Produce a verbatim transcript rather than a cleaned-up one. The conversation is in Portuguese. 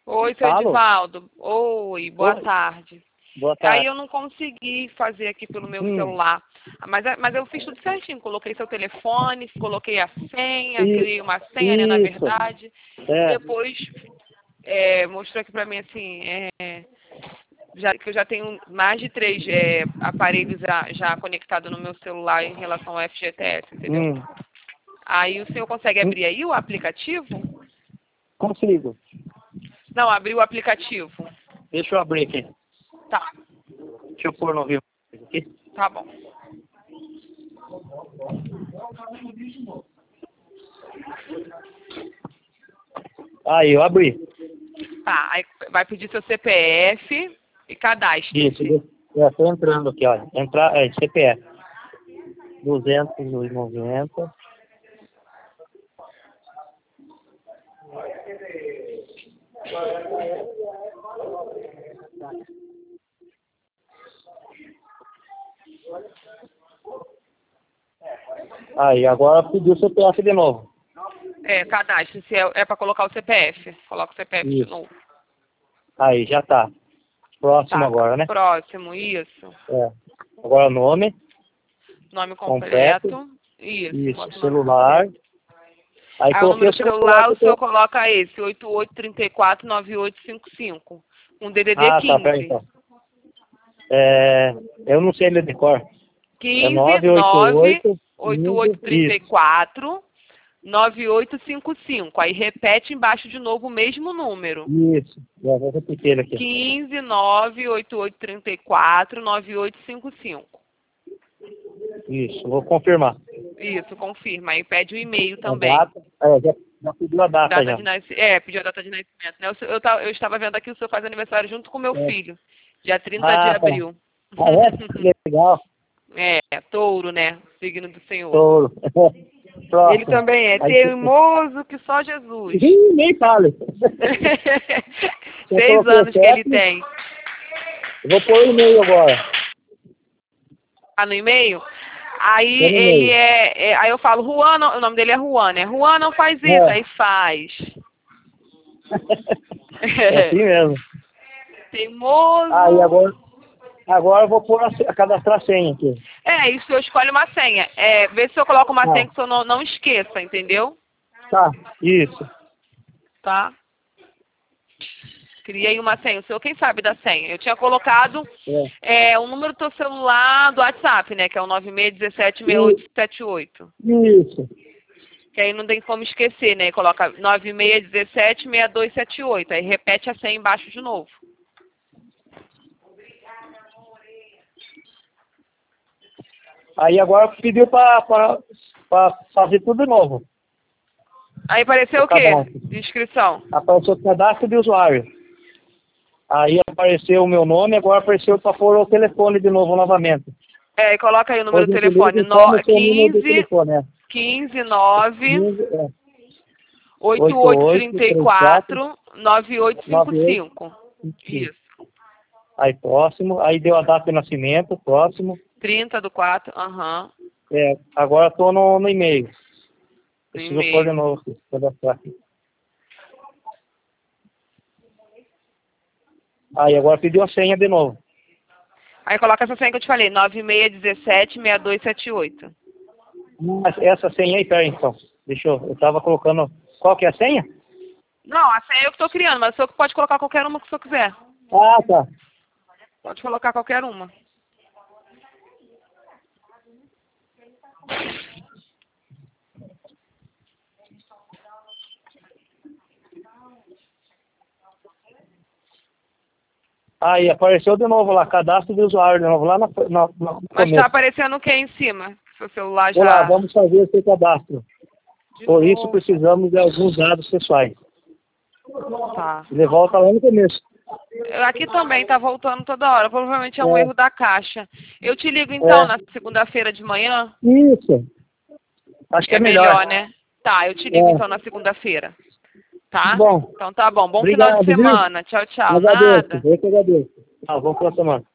Oi, seu Alô? Edivaldo. Oi, boa Oi. tarde. Boa Aí tarde. eu não consegui fazer aqui pelo meu Hum. celular. Mas, mas eu fiz tudo certinho. Coloquei seu telefone, coloquei a senha, I- criei uma senha, né, na Isso. verdade. E É. depois é, mostrou aqui pra mim assim, é, já, que eu já tenho mais de três é, aparelhos já, já conectados no meu celular em relação ao F G T S, entendeu? Hum. Aí o senhor consegue Hum. abrir aí o aplicativo? Consigo. Não, abrir o aplicativo. Deixa eu abrir aqui. Tá, Deixa eu pôr no vivo aqui. tá bom. Aí, eu abri. Tá, aí vai pedir seu C P F e cadastre-se. Isso. Já tô entrando aqui, olha. Entrar, é, C P F. duzentos e noventa. Aí, agora pediu o C P F de novo. É, cadastre-se. É, é para colocar o C P F. Coloca o C P F Isso. de novo. Aí, já tá. Próximo Tá, agora, né? próximo, isso. É. Agora nome. Nome Completo. completo. Isso. Isso. Bota o nome Celular. completo. Aí Aí o coloquei número o do celular. celular, o que senhor eu- coloca esse, oito oito três quatro nove oito cinco cinco. Um D D D Ah, tá, peraí quinze. então. É, eu não sei ele de cor. É quinze nove oito nove oito oito oito três isso, quatro nove oito cinco cinco. Aí repete embaixo de novo o mesmo número. isso. Já vou repetir ele aqui. quinze nove oito oito três quatro nove oito cinco cinco. Isso, vou confirmar. Isso, confirma. Aí pede o e-mail A também. data, é, já, já pediu a data Data já. de nascimento. É, pediu a data de nascimento. Né? Eu, eu, ta- eu estava vendo aqui o senhor faz aniversário junto com meu É. filho. Dia trinta de Ah, tá. abril. Ah, é? Que legal. É, touro, né? Signo do Senhor. Touro. Ele Próximo. também é Aí, teimoso que só Jesus. Ih, nem fale. Já Seis coloquei o anos que ele C E P. tem. Eu vou pôr o e-mail agora. Tá no e-mail? Aí Tô no ele e-mail. é, é- Aí eu falo, Juan, não- o nome dele é Juan, né? Juan não faz isso, É. aí faz. É assim mesmo. Teimoso. Aí agora, agora eu vou pôr a, a cadastrar a senha aqui. É, isso eu escolho uma senha. É, vê se eu coloco uma Ah, senha que o senhor não, não esqueça, entendeu? tá. Isso. Tá? Criei uma senha. O senhor quem sabe da senha? Eu tinha colocado É. é, o número do seu celular do WhatsApp, né? Que é o nove seis um sete seis oito sete oito. Isso. Que aí não tem como esquecer, né? Coloca nove seis um sete seis dois sete oito. Aí repete a senha embaixo de novo. Aí agora pediu para fazer tudo de novo. Aí apareceu o quê? Cadastro. Inscrição. Apareceu o cadastro de usuário. Aí apareceu o meu nome, agora apareceu para pôr o telefone de novo novamente. É, e coloca aí o número Hoje do eu telefone. utilizo só no seu número de quinze, telefone, né? quinze, nove, É. oito oito oito oito três três quatro quatro, nove oito cinco nove oito cinco. cinco. Isso. Aí próximo, aí deu a data de nascimento, próximo. trinta do quatro, aham. É, agora estou no, no e-mail. No Preciso pôr de e-mail. novo aqui, cadastrar aqui. Aí agora pediu a senha de novo. Aí coloca essa senha que eu te falei, nove seis um sete seis dois sete oito. Mas essa senha aí, peraí então. Deixa eu, eu tava colocando. Qual que é a senha? Não, a senha eu que estou criando, mas o senhor pode colocar qualquer uma que o senhor quiser. Ah, tá. Pode colocar qualquer uma. Aí apareceu de novo lá, cadastro de usuário de novo, lá na, na, na, no Mas começo. está aparecendo o que em cima? Seu celular Olá, já... vamos fazer esse cadastro. De Por isso novo. precisamos de alguns dados pessoais. Tá. Ele volta lá no começo. Aqui também tá voltando toda hora. Provavelmente é um É. erro da caixa. Eu te ligo então É. na segunda-feira de manhã. Isso. Acho que É é melhor. melhor, né? Tá, eu te ligo É. então na segunda-feira. Tá? Bom. Então tá bom. Bom final Obrigado, de viu? semana. Tchau, tchau. Eu agradeço. Nada. Eu que agradeço. Tá, vamos para a semana.